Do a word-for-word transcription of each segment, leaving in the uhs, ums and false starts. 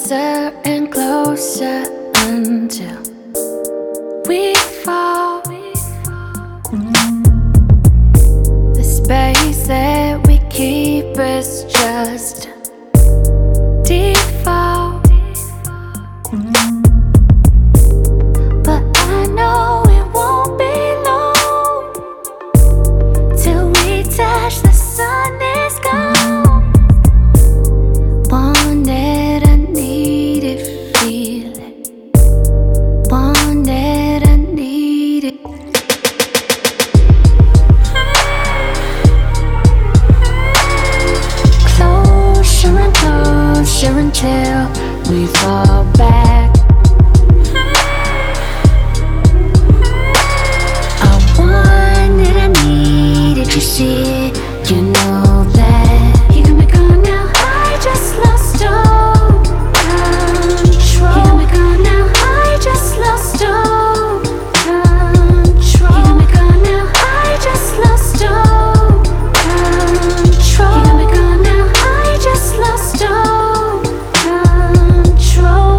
closer and closer until we fall. The space that we keep is just default. But I know it won't be long till we touch the sun is gone. Want it, I need it, feel it. Want it, I need it. Closer and closer until we fall back. I want it, I need it, you see it, you know that. You got me gone now, I just lost all control. You got me gone now, I just lost all control. You got me gone now, I just lost all control. You got me gone now, I just lost all control.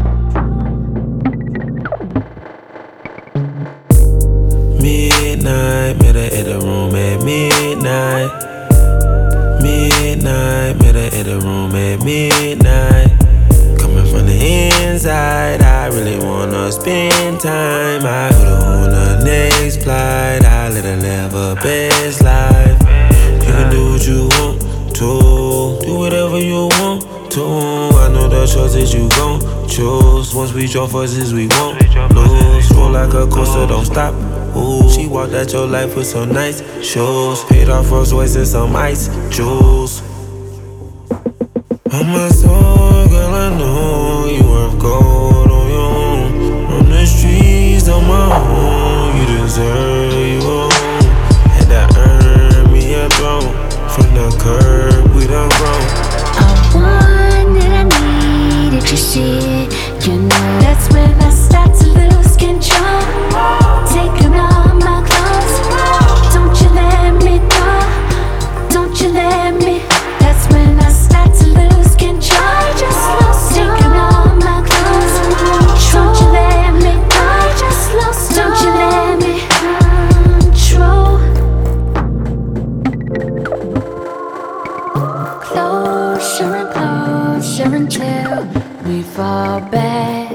Midnight, met her at the room at midnight. Midnight, met her at the room at midnight. Coming from the inside, I really wanna spend time. I put her on the next flight, I let her live her best life. You can do what you want to, do whatever you want to. I know the choices you gon' choose. Once we join forces, we won't lose. Roll like a coaster, don't stop. Ooh, she walked out your life with some nice shoes. Paid off Rolls Royce and some ice jewels. On my soul, girl, I know you worth gold on your own. On the streets, on my own, you deserve you own. Had to earn me a throne. From the curb, we done grown. I want it, I need it, you see it, you know. That's when I start to lose control. Taking all my clothes, don't you let me go, don't you let me. That's when I start to lose control. I just lost taking all my clothes, don't you let me go. I just lost, don't you let me control. Closer and closer until we fall back.